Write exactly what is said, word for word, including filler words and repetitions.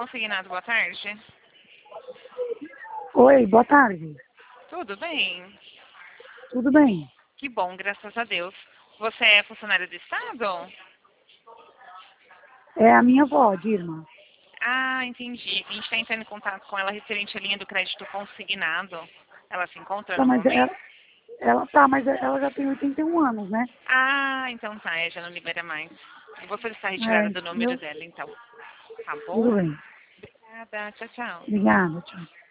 Consignado, boa tarde. Oi, boa tarde. Tudo bem? Tudo bem? Que bom, graças a Deus. Você é funcionário do Estado? É a minha avó, Dirma. Ah, entendi. A gente está entrando em contato com ela referente à linha do crédito consignado. Ela se encontra Tá, no mas ela, momento? ela tá, mas ela já tem oitenta e um anos, né? Ah, então tá, é, já não libera mais. Eu vou solicitar a retirada É, do número eu, dela, então. Tá bom? tudo bem. Obrigada, tchau, tchau. Obrigada, tchau.